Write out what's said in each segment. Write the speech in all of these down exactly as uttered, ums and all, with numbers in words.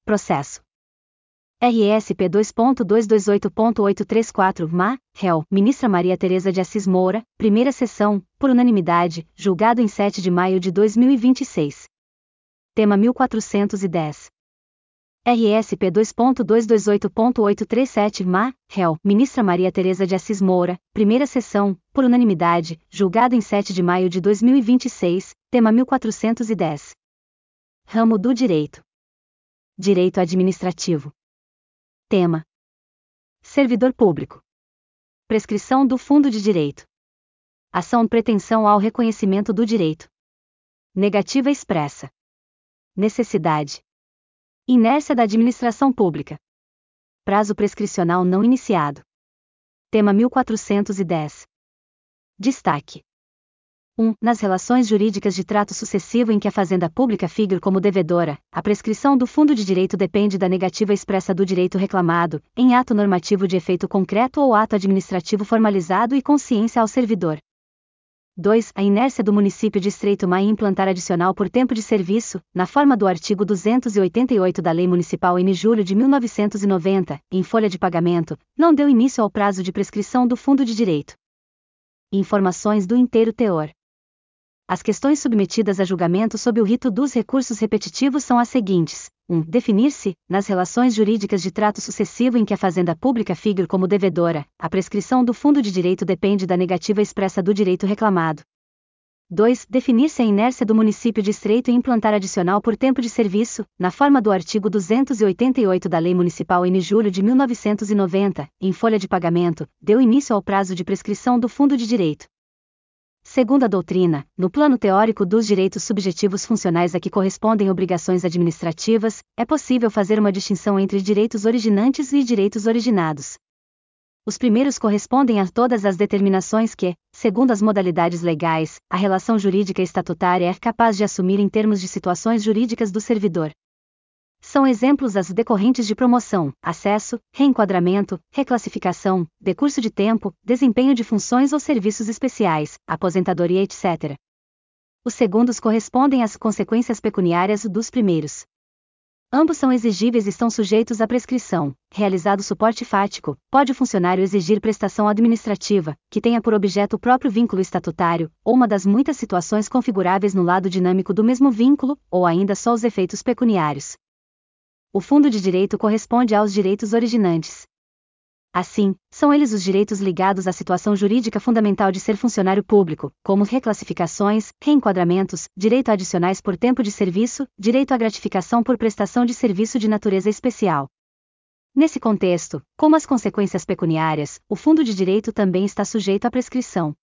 Processo. R S P dois ponto duzentos e vinte e oito ponto oitocentos e trinta e quatro, M A, réu, ministra Maria Tereza de Assis Moura, primeira sessão, por unanimidade, julgado em sete de maio de dois mil e vinte e seis. Tema mil quatrocentos e dez. R S P dois ponto duzentos e vinte e oito ponto oitocentos e trinta e sete, M A, réu, ministra Maria Tereza de Assis Moura, primeira sessão, por unanimidade, julgado em sete de maio de dois mil e vinte e seis, tema mil quatrocentos e dez. Ramo do Direito. Direito Administrativo. Tema: Servidor Público. Prescrição do Fundo de Direito. Ação de pretensão ao reconhecimento do direito. Negativa expressa. Necessidade. Inércia da administração pública. Prazo prescricional não iniciado. Tema mil quatrocentos e dez. Destaque. um. Nas relações jurídicas de trato sucessivo em que a Fazenda Pública figure como devedora, a prescrição do fundo de direito depende da negativa expressa do direito reclamado, em ato normativo de efeito concreto ou ato administrativo formalizado e consciência ao servidor. dois. A inércia do município de Estreito Maia em implantar adicional por tempo de serviço, na forma do artigo duzentos e oitenta e oito da Lei Municipal em julho de mil novecentos e noventa, em folha de pagamento, não deu início ao prazo de prescrição do fundo de direito. Informações do inteiro teor. As questões submetidas a julgamento sob o rito dos recursos repetitivos são as seguintes: um. Definir-se, nas relações jurídicas de trato sucessivo em que a Fazenda Pública figure como devedora, a prescrição do fundo de direito depende da negativa expressa do direito reclamado. dois. Definir-se a inércia do município de Estreito em implantar adicional por tempo de serviço, na forma do artigo duzentos e oitenta e oito da Lei Municipal em julho de mil novecentos e noventa, em folha de pagamento, deu início ao prazo de prescrição do fundo de direito. Segundo a doutrina, no plano teórico dos direitos subjetivos funcionais a que correspondem obrigações administrativas, é possível fazer uma distinção entre direitos originantes e direitos originados. Os primeiros correspondem a todas as determinações que, segundo as modalidades legais, a relação jurídica estatutária é capaz de assumir em termos de situações jurídicas do servidor. São exemplos as decorrentes de promoção, acesso, reenquadramento, reclassificação, decurso de tempo, desempenho de funções ou serviços especiais, aposentadoria, etcétera. Os segundos correspondem às consequências pecuniárias dos primeiros. Ambos são exigíveis e estão sujeitos à prescrição. Realizado suporte fático, pode o funcionário exigir prestação administrativa, que tenha por objeto o próprio vínculo estatutário, ou uma das muitas situações configuráveis no lado dinâmico do mesmo vínculo, ou ainda só os efeitos pecuniários. O fundo de direito corresponde aos direitos originantes. Assim, são eles os direitos ligados à situação jurídica fundamental de ser funcionário público, como reclassificações, reenquadramentos, direito a adicionais por tempo de serviço, direito à gratificação por prestação de serviço de natureza especial. Nesse contexto, como as consequências pecuniárias, o fundo de direito também está sujeito à prescrição.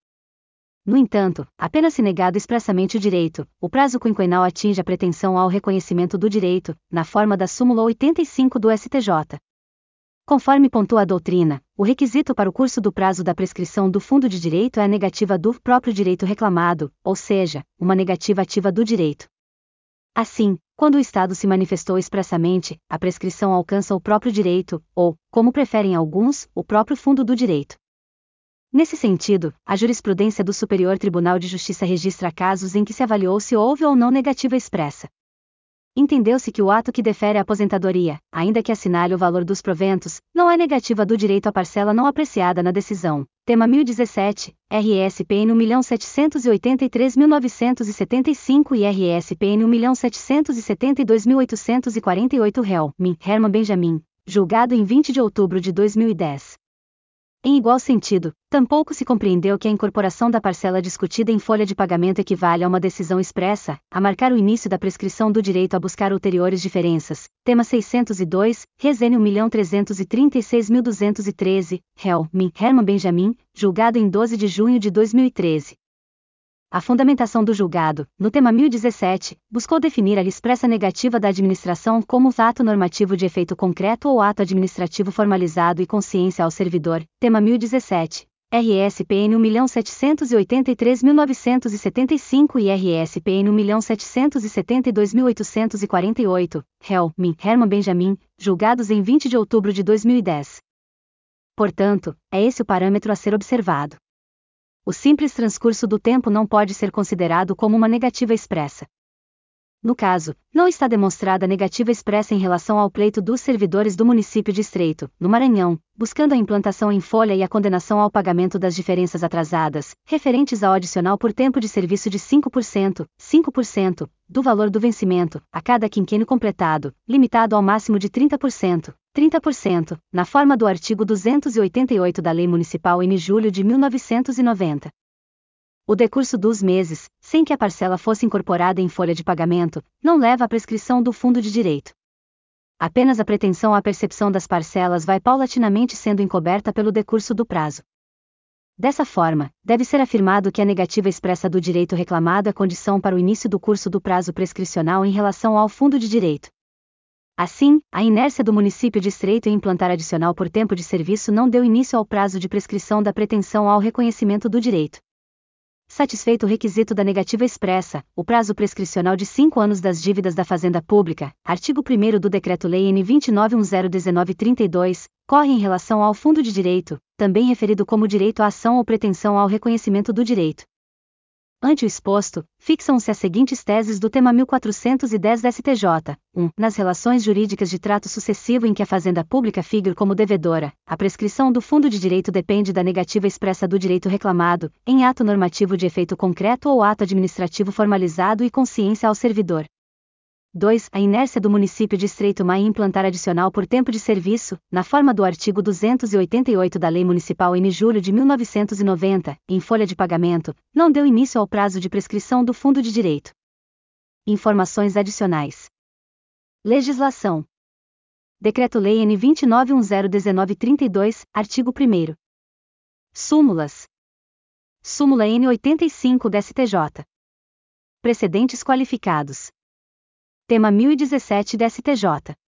No entanto, apenas se negado expressamente o direito, o prazo quinquenal atinge a pretensão ao reconhecimento do direito, na forma da súmula oitenta e cinco do S T J. Conforme pontua a doutrina, o requisito para o curso do prazo da prescrição do fundo de direito é a negativa do próprio direito reclamado, ou seja, uma negativa ativa do direito. Assim, quando o Estado se manifestou expressamente, a prescrição alcança o próprio direito, ou, como preferem alguns, o próprio fundo do direito. Nesse sentido, a jurisprudência do Superior Tribunal de Justiça registra casos em que se avaliou se houve ou não negativa expressa. Entendeu-se que o ato que defere a aposentadoria, ainda que assinale o valor dos proventos, não é negativa do direito à parcela não apreciada na decisão. Tema mil e dezessete, R S P N um milhão setecentos e oitenta e três mil novecentos e setenta e cinco e R S P N um milhão setecentos e setenta e dois mil oitocentos e quarenta e oito réu, M. Herman Benjamin, julgado em vinte de outubro de dois mil e dez. Em igual sentido, tampouco se compreendeu que a incorporação da parcela discutida em folha de pagamento equivale a uma decisão expressa, a marcar o início da prescrição do direito a buscar ulteriores diferenças. Tema seiscentos e dois, Resene um milhão trezentos e trinta e seis mil duzentos e treze, réu, M. Herman Benjamin, julgado em doze de junho de dois mil e treze. A fundamentação do julgado, no tema mil e dezessete, buscou definir a expressa negativa da administração como ato normativo de efeito concreto ou ato administrativo formalizado e consciência ao servidor. Tema mil e dezessete. R S P N um milhão setecentos e oitenta e três mil novecentos e setenta e cinco e R S P N um milhão setecentos e setenta e dois mil oitocentos e quarenta e oito, réu, M. Herman Benjamin, julgados em vinte de outubro de dois mil e dez. Portanto, é esse o parâmetro a ser observado. O simples transcurso do tempo não pode ser considerado como uma negativa expressa. No caso, não está demonstrada negativa expressa em relação ao pleito dos servidores do município de Estreito, no Maranhão, buscando a implantação em folha e a condenação ao pagamento das diferenças atrasadas, referentes ao adicional por tempo de serviço de cinco por cento, cinco por cento, do valor do vencimento, a cada quinquênio completado, limitado ao máximo de trinta por cento, trinta por cento, na forma do artigo duzentos e oitenta e oito da Lei Municipal N de julho de mil novecentos e noventa. O decurso dos meses, sem que a parcela fosse incorporada em folha de pagamento, não leva à prescrição do fundo de direito. Apenas a pretensão à percepção das parcelas vai paulatinamente sendo encoberta pelo decurso do prazo. Dessa forma, deve ser afirmado que a negativa expressa do direito reclamado é condição para o início do curso do prazo prescricional em relação ao fundo de direito. Assim, a inércia do município de Estreito em implantar adicional por tempo de serviço não deu início ao prazo de prescrição da pretensão ao reconhecimento do direito. Satisfeito o requisito da negativa expressa, o prazo prescricional de cinco anos das dívidas da Fazenda Pública, artigo primeiro do Decreto-Lei N vinte e nove mil dezenove trinta e dois, corre em relação ao fundo de direito, também referido como direito à ação ou pretensão ao reconhecimento do direito. Ante o exposto, fixam-se as seguintes teses do tema mil quatrocentos e dez da S T J. um. Nas relações jurídicas de trato sucessivo em que a Fazenda Pública figure como devedora, a prescrição do fundo de direito depende da negativa expressa do direito reclamado, em ato normativo de efeito concreto ou ato administrativo formalizado e consciência ao servidor. dois. A inércia do município de Estreito em implantar adicional por tempo de serviço, na forma do artigo duzentos e oitenta e oito da Lei Municipal N de julho de mil novecentos e noventa, em folha de pagamento, não deu início ao prazo de prescrição do fundo de direito. Informações adicionais. Legislação. Decreto-Lei N vinte e nove mil dezenove trinta e dois, artigo primeiro. Súmulas. Súmula N oitenta e cinco da S T J. Precedentes qualificados. Tema mil e dezessete da S T J.